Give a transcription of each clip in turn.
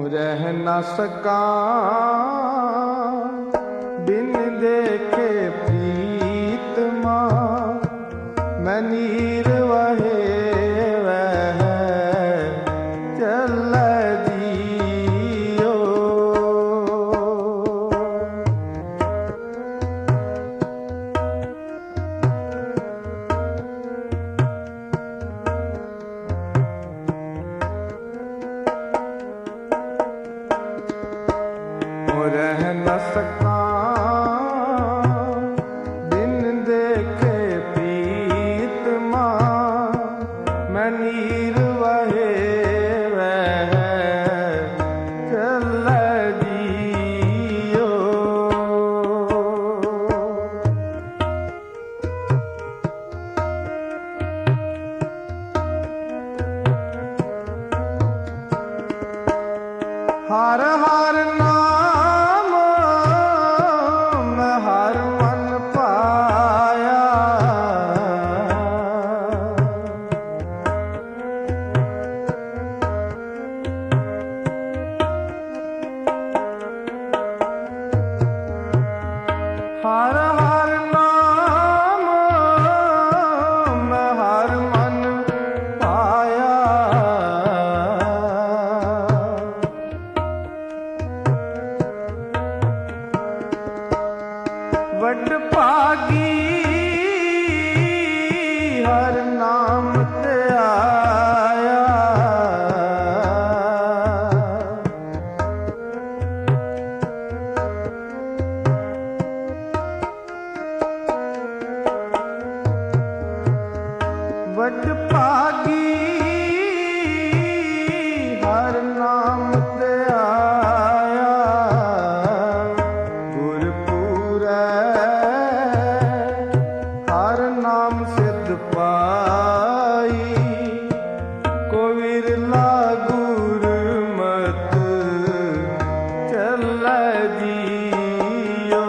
रह न सकां बिन देखे प्रीतमा। मैं नीर वहे वह चल जियो। रह न सकां बिन देखे प्रीतमा। मैं नीर वहे वह चल जियो। हर हर नाम मैं हर मन पाया। हर हर नाम मैं हर मन पाया। वड भागी हर नाम ते आया। वड भागी हर नाम ते आया। गुरपुरै हर नाम सिद्ध पाई। को विरला गुरमत चल जियो।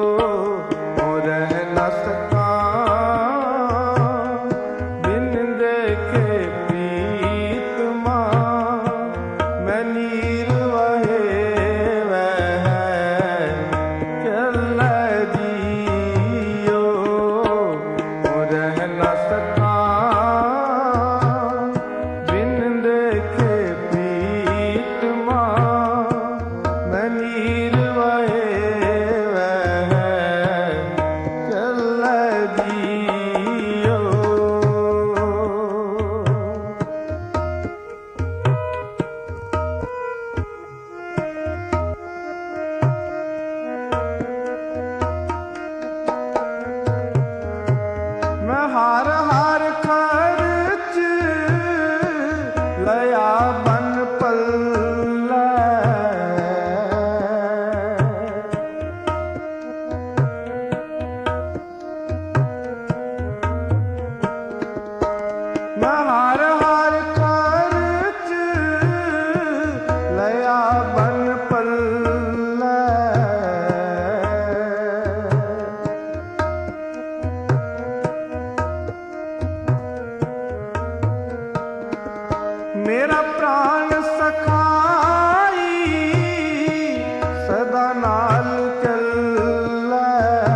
रह न सकां बिन देखे प्रीतमा। मैं नीर वहे वह चल जियो। रह न सकां बिन देखे प्रीतमा। मैं नीर वहे वह चल जियो। मैं हर हर खर्च लया बन पल्लै। मैं हर हर खर्च लया बन पल्लै। मेरा प्राण सखाई सदा नाल चलै।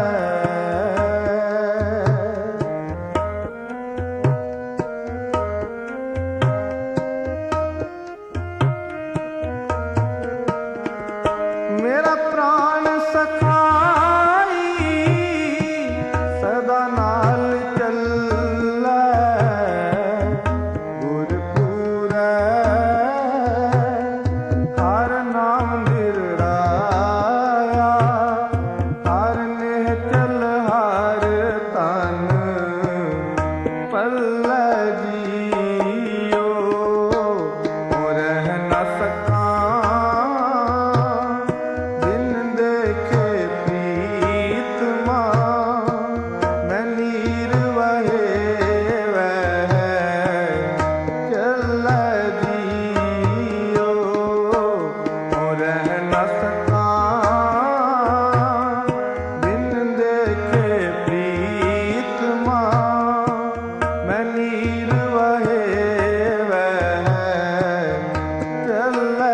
मेरा प्राण सखाई सदा नाल चलै। गुरपुरै हर नाम निराया। हर नेह चल हर तन पल्लै जियो। रह न सकां बिन देखे प्रीतमा। मैं नीर वहे वह चल जियो। रह न सकां बिन देखे प्रीतमा। मैं नीर वहे वह चल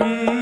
प्रीत